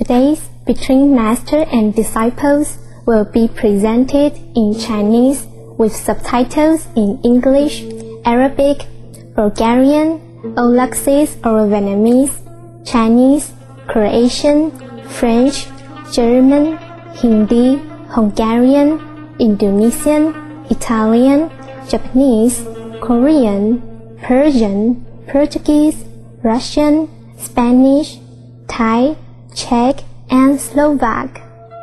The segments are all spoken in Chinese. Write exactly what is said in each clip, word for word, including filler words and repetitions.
Today's Between Master and Disciples will be presented in Chinese with subtitles in English, Arabic, Bulgarian, Olaxese or Vietnamese, Chinese, Croatian, French, German, Hindi, Hungarian, Indonesian, Italian, Japanese, Korean, Persian, Portuguese, Russian, Spanish, Thai, Czech, and Slovak.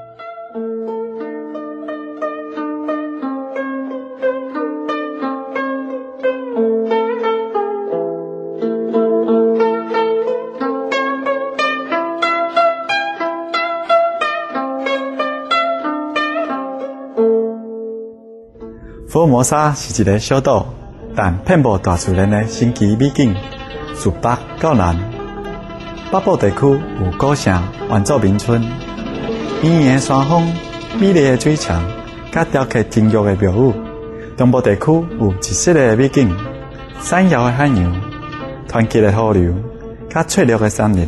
福尔摩沙是一个小岛，但遍布大自然的神奇美景，自北到南。北部地区有古城、原住民村，圆圆的山峰、美丽的水墙，甲雕刻精玉的庙宇。中部地区有一色的美景，闪耀的海洋、团结的河流，甲翠绿的山林。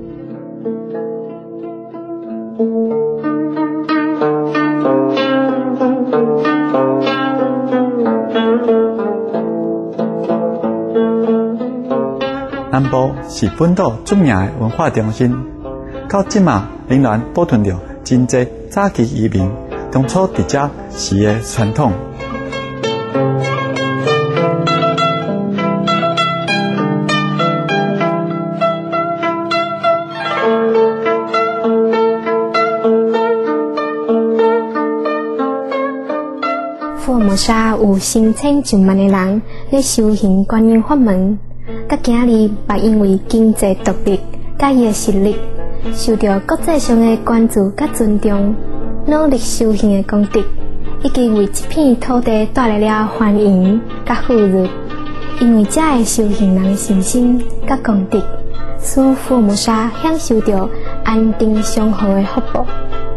南部是本岛著名的文化中心，到即嘛仍然保存着真侪早期移民当初伫遮时的传统。 福尔摩沙有成千上万的人咧修行观音法门。甲今日也因为经济独立，甲伊的实力，受到国际上的关注甲尊重，努力修行的功德，已经为这片土地带来了繁荣甲富裕。因为遮的修行人的信心甲功德，使福尔摩沙享受到安定祥和的福报。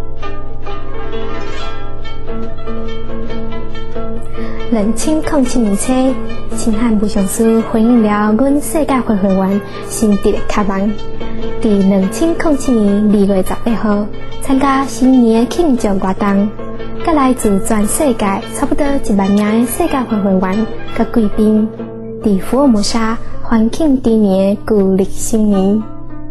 两千零七年初，清海无上师回应了阮世界会会员心地的渴望，伫两千零七年二月十八号参加新年的庆祝活动，甲来自全世界差不多一万名的世界会会员甲贵宾，伫福尔摩沙欢庆猪年的旧历新年。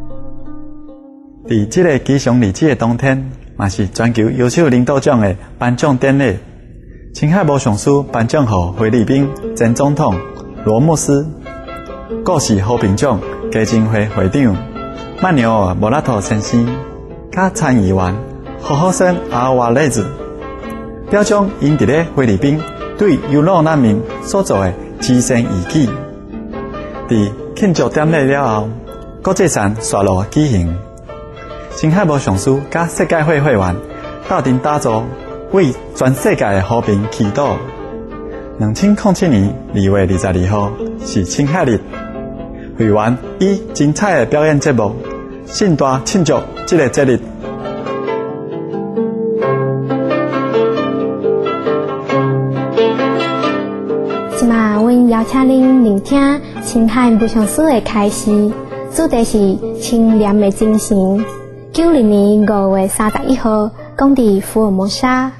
伫这个吉祥日子的当天，嘛是全球优秀领导奖的颁奖典礼。青海无上师颁奖予菲律宾前总统罗姆斯，故事和平奖基金会会长曼纽尔莫拉托先生，甲参议员何好生阿瓦雷子，表彰因伫咧菲律宾对优乐难民所做的慈善义举。伫庆祝典礼了后，国际上刷路举行，青海无上师甲世界会会员斗阵打造。为全世界的和平祈祷。两千零七年二月二十二号是青海日，会员以精彩的表演节目，盛大庆祝这个节日。 即马，阮邀请您聆听青海无上师的开示，主题是清廉的精神。九零年五月三十一号，讲伫福尔摩沙。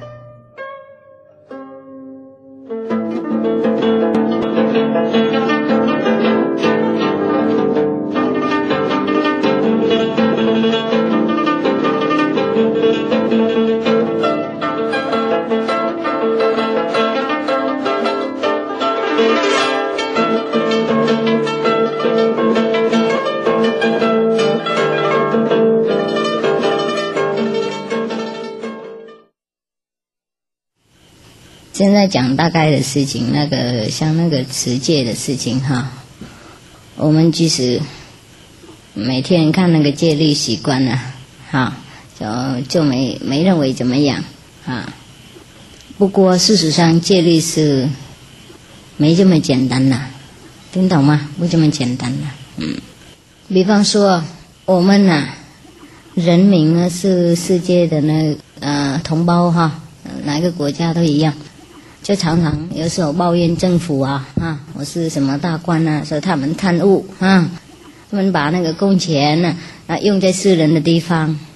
现在讲大概的事情，那个像那个持戒的事情哈，我们即使每天看那个戒律习惯了，哈，就就没没认为怎么样啊。不过事实上戒律是没这么简单啦，听懂吗？不这么简单啦，嗯。比方说我们呐、啊，人民呢是世界的那呃同胞哈，哪个国家都一样。就常常有时候抱怨政府啊啊，我是什么大官啊，说他们贪污啊，他们把那个工钱呢啊用在私人的地方，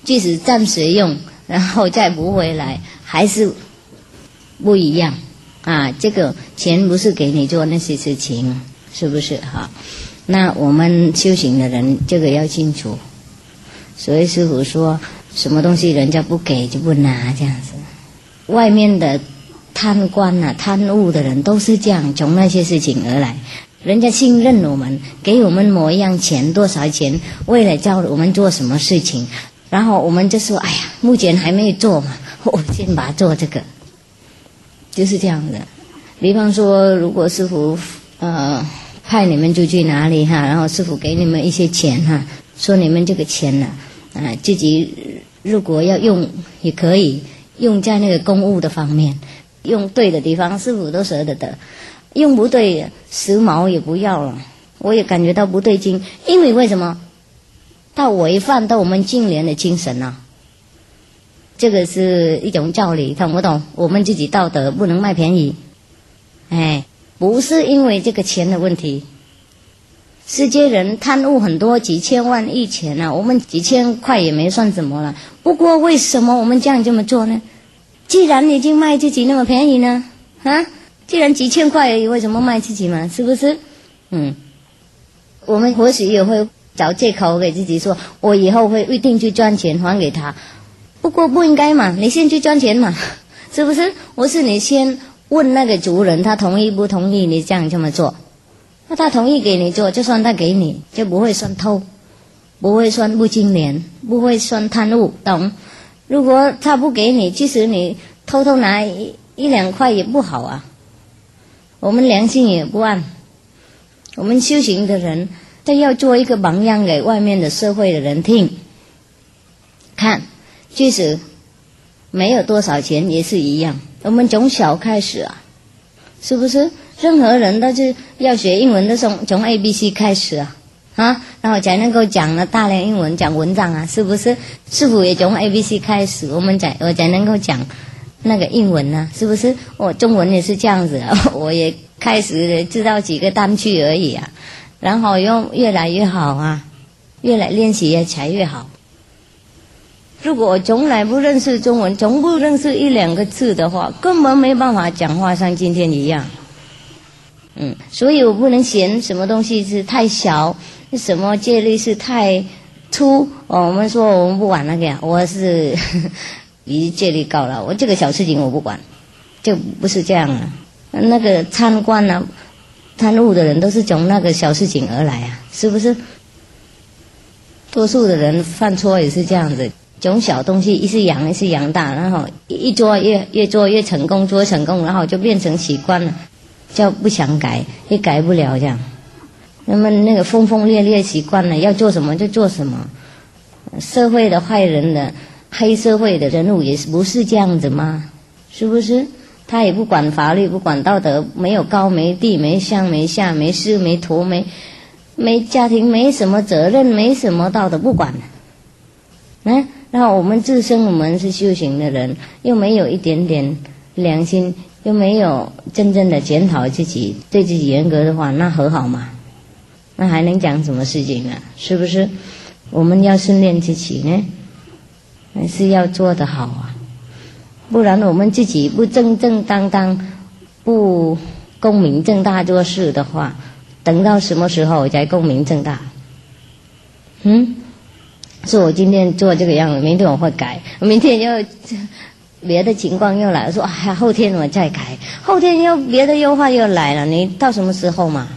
即使暂时用，然后再补回来，还是不一样啊。这个钱不是给你做那些事情，是不是哈？那我们修行的人，这个要清楚。所以师父说，什么东西人家不给就不拿，这样子。外面的贪官啊、贪污的人都是这样，从那些事情而来。人家信任我们，给我们某一样钱，多少钱，为了教我们做什么事情，然后我们就说：“哎呀，目前还没有做嘛，我先把它做这个。”就是这样的。比方说，如果师父呃派你们出去哪里哈，然后师父给你们一些钱哈，说你们这个钱呢、啊，啊自己如果要用也可以。用在那个公务的方面，用对的地方，师父都舍得得；用不对，十毛也不要了。我也感觉到不对劲，因为为什么？它违反到我们净莲的精神啊！这个是一种教理，懂不懂？我们自己道德不能卖便宜，哎，不是因为这个钱的问题。世界人贪污很多，几千万亿钱啊，我们几千块也没算什么了。不过为什么我们这样这么做呢？既然已经卖自己那么便宜呢，啊，既然几千块而已，为什么卖自己嘛？是不是？嗯，我们或许也会找借口给自己说，我以后会一定去赚钱还给他。不过不应该嘛，你先去赚钱嘛，是不是？我是你先问那个族人，他同意不同意你这样这么做。那他同意给你做，就算他给你，就不会算偷，不会算不清廉，不会算贪污，懂？如果他不给你，即使你偷偷拿一一两块也不好啊。我们良心也不安。我们修行的人，他要做一个榜样给外面的社会的人听。看，即使没有多少钱也是一样。我们从小开始啊，是不是？任何人都是要学英文的，从从 A B C 开始啊，啊，然后才能够讲了大量英文，讲文章啊，是不是？师父也从 A B C 开始，我们才我才能够讲那个英文啊，是不是？我中文也是这样子、啊，我也开始知道几个单句而已啊，然后又越来越好啊，越来练习也才越好。如果我从来不认识中文，从不认识一两个字的话，根本没办法讲话像今天一样。嗯，所以我不能嫌什么东西是太小，什么戒律是太粗。哦，我们说我们不管那个呀，我是离戒律高了，我这个小事情我不管，就不是这样啊。那个贪官啊、贪污的人都是从那个小事情而来啊，是不是？多数的人犯错也是这样子，从小东西一是养一是养大，然后一做越越做越成功，做成功，然后就变成习惯了。叫不想改，也改不了这样。那么那个疯疯烈烈习惯了，要做什么就做什么。社会的坏人的黑社会的人物也是不是这样子吗？是不是？他也不管法律，不管道德，没有高没低，没上没下，没师没徒，没没家庭，没什么责任，没什么道德，不管。嗯，然后我们自身我们是修行的人，又没有一点点良心。又没有真正的检讨自己，对自己严格的话，那和好嘛？那还能讲什么事情呢？是不是？我们要训练自己呢，还是要做得好啊？不然我们自己不正正当当、不光明正大做事的话，等到什么时候才光明正大？嗯，说我今天做这个样子，明天我会改，明天又别的情况又来了，说哎呀，后天我再改，后天又别的优化又来了，你到什么时候嘛？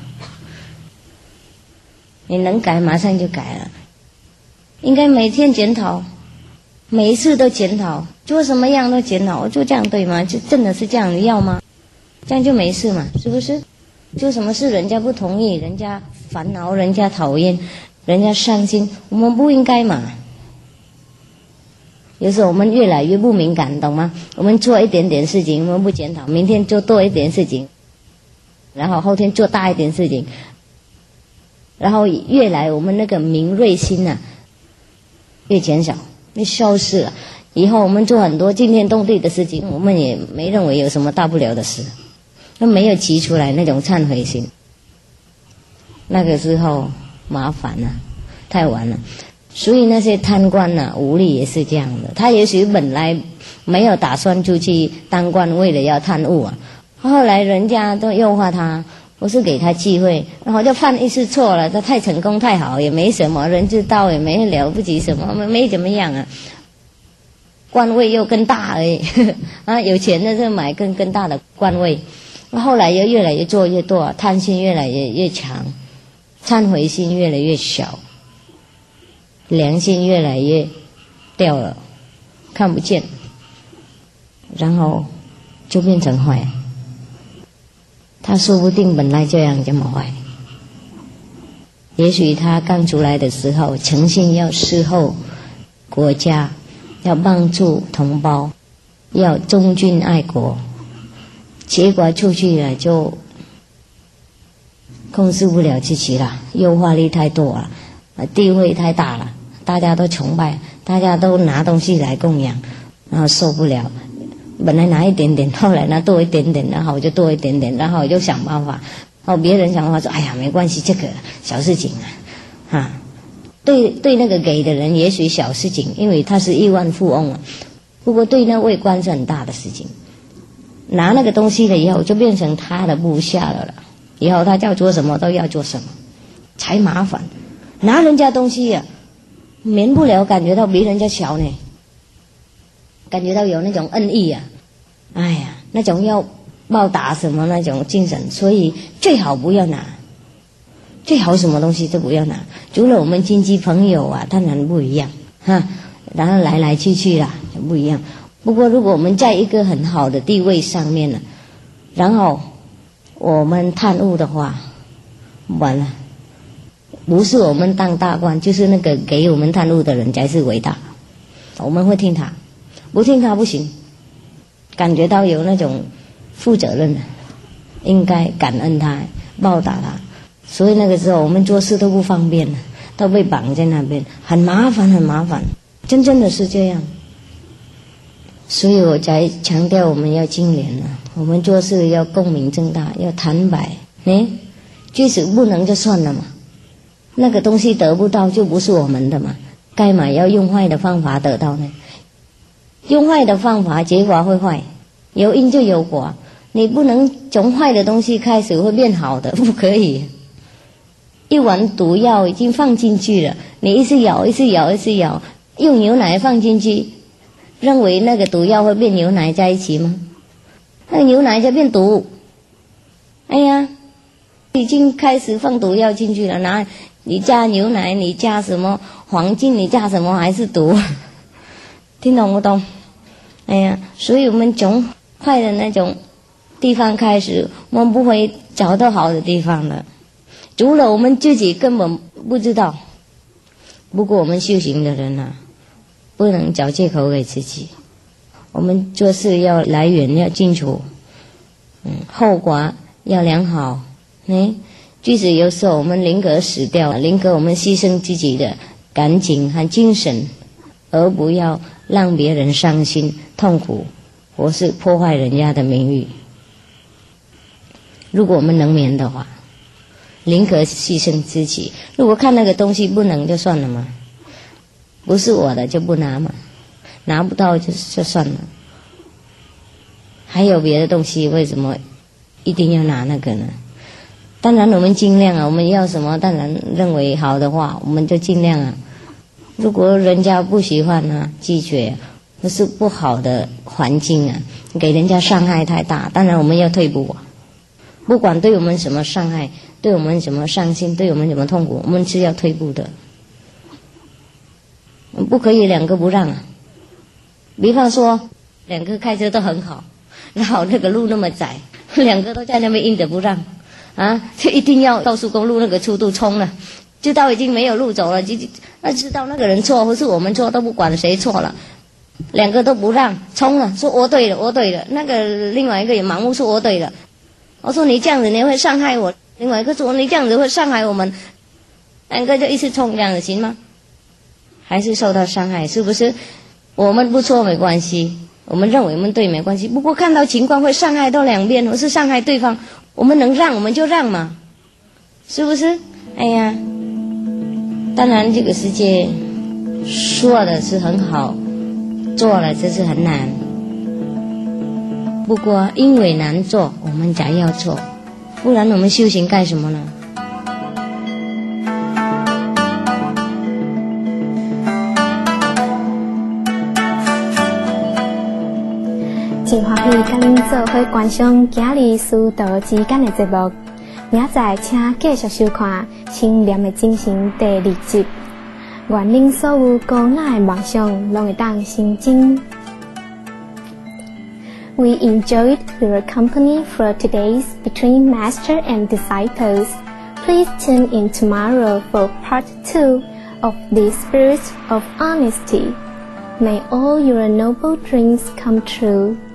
你能改马上就改了，应该每天检讨，每一次都检讨，做什么样都检讨，就这样对吗？就真的是这样，你要吗？这样就没事嘛，是不是？做什么事人家不同意，人家烦恼，人家讨厌，人家伤心，我们不应该嘛。有时候我们越来越不敏感，懂吗？我们做一点点事情，我们不检讨，明天做多一点事情，然后后天做大一点事情，然后越来我们那个敏锐心啊，越减少，越消失了。以后我们做很多惊天动地的事情，我们也没认为有什么大不了的事，都没有提出来那种忏悔心。那个时候麻烦了，太晚了。 所以那些贪官呐、啊、无力也是这样的，他也许本来没有打算出去当官，为了要贪污啊，后来人家都诱惑他，不是给他机会，然后就犯一次错了，他太成功太好，也没什么，人知道也没了不起什么，没没怎么样啊，官位又更大而已啊，有钱的就买更更大的官位，后来又越来越做越多，贪心越来越越强，忏悔心越来越小，良心越来越掉了，看不见，然后就变成坏。他说不定本来这样这么坏，也许他刚出来的时候诚心要侍候国家，要帮助同胞，要忠君爱国，结果出去了就控制不了自己了，诱惑力太多了，地位太大了，大家都崇拜，大家都拿东西来供养，然后受不了，本来拿一点点，后来拿多一点点，然后我就多一点点，然后我就想办法，然后别人想办法说，哎呀没关系，这个小事情啊，啊，对对那个给的人也许小事情，因为他是亿万富翁啊，不过对那位官是很大的事情，拿那个东西了以后就变成他的部下了了，以后他叫做什么都要做什么，才麻烦，拿人家东西呀、啊，免不了感觉到比人家小呢，感觉到有那种恩义啊，哎呀，那种要报答什么那种精神，所以最好不要拿，最好什么东西都不要拿，除了我们亲戚朋友啊，当然不一样哈，然后来来去去啦就不一样。不过如果我们在一个很好的地位上面呢，然后我们贪污的话，完了，不是我们当大官，就是那个给我们贪污的人才是伟大，我们会听他，不听他不行，感觉到有那种负责任的，应该感恩他，报答他，所以那个时候我们做事都不方便了，都被绑在那边，很麻烦很麻烦，真正的是这样。所以我才强调我们要清廉了，我们做事要光明正大，要坦白，哎，即使不能就算了嘛，那个东西得不到就不是我们的嘛，该买要用坏的方法得到呢，用坏的方法结果会坏，有因就有果，你不能从坏的东西开始会变好的，不可以。一碗毒药已经放进去了，你一直咬一直咬一直咬，用牛奶放进去，认为那个毒药会变牛奶在一起吗？那个牛奶就变毒。哎呀，已经开始放毒药进去了，拿你加牛奶，你加什么黄金，你加什么还是毒，听懂不懂？哎呀，所以我们从坏的那种地方开始，我们不会找到好的地方了，除了我们自己根本不知道。不过我们修行的人啊，不能找借口给自己，我们做事要来源要清楚，嗯，后果要良好。嗯，即使有时候我们宁可死掉，宁可我们牺牲自己的感情和精神，而不要让别人伤心痛苦，或是破坏人家的名誉。如果我们能免的话，宁可牺牲自己。如果看那个东西不能就算了嘛，不是我的就不拿嘛，拿不到就就算了。还有别的东西，为什么一定要拿那个呢？当然我们尽量啊，我们要什么当然认为好的话我们就尽量啊。如果人家不喜欢啊，拒绝，那是不好的环境啊，给人家伤害太大，当然我们要退步啊。不管对我们什么伤害，对我们什么伤心，对我们什么痛苦，我们是要退步的，不可以两个不让啊。比方说两个开车都很好，然后那个路那么窄，两个都在那边硬着不让啊，就一定要高速公路那个速度冲了，知道已经没有路走了，就那知道那个人错或是我们错都不管谁错了，两个都不让冲了，说我对了我对了，那个另外一个也盲目说我对了，我说你这样子你会伤害我，另外一个说你这样子会伤害我们，两个就一直冲，这样子行吗？还是受到伤害，是不是？我们不错没关系，我们认为我们对没关系，不过看到情况会伤害到两边或是伤害对方，我们能让我们就让嘛，是不是？哎呀，当然这个世界说的是很好，做了就是很难。不过因为难做，我们才要做，不然我们修行干什么呢？ 真欢喜甲恁做伙观赏今日师道之间的节目，明仔请继续收看《清廉的精神》第二集。愿恁所有高雅的梦想，拢会当成真。We enjoyed your company for today's Between Master and Disciples. Please tune in tomorrow for part two of the Spirit of Honesty. May all your noble dreams come true.